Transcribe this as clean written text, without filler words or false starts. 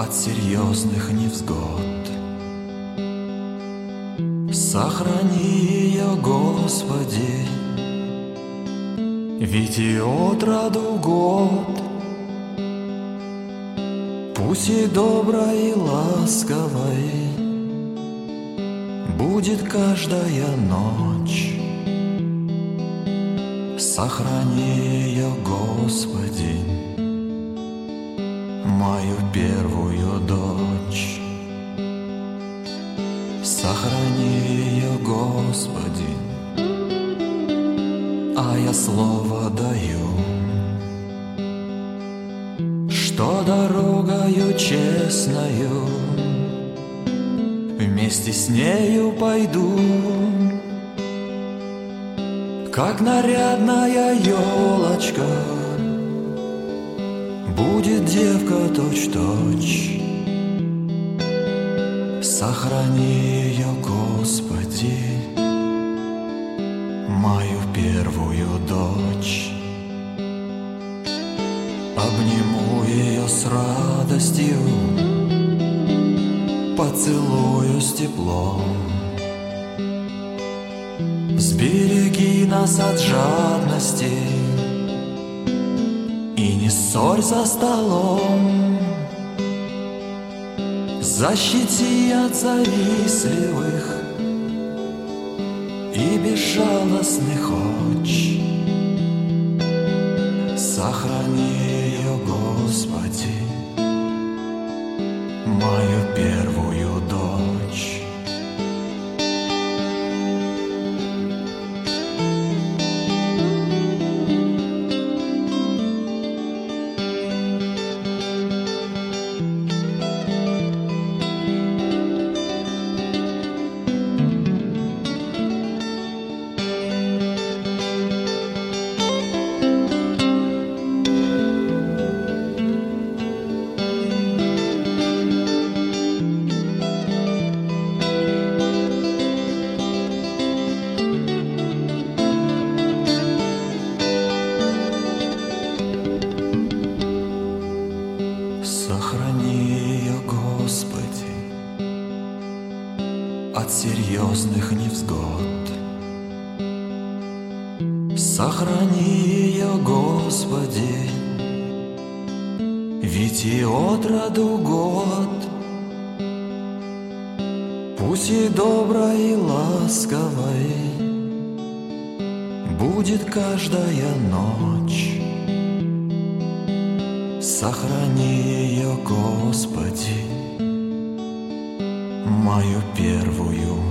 от серьезных невзгод. Сохрани ее, Господи, ведь и от роду год. Пусть и доброй, и ласковой будет каждая ночь. Сохрани ее, Господи, мою первую дочь. Сохрани ее, Господи, а я слово даю, что дорогою честною вместе с нею пойду, как нарядная елочка будет девка точь-точь. Сохрани ее, Господи, мою первую дочь. Обниму ее с радостью, поцелую с теплом. Сбереги нас от жадности и не ссорь за столом. Защити от завистливых и безжалостных оч. Сохрани ее, Господи, мою первую дочь. Сохрани ее, Господи, от серьезных невзгод. Сохрани ее, Господи, ведь и от роду год. Пусть и доброй, и ласковой будет каждая ночь. Сохрани ее, Господи, мою первую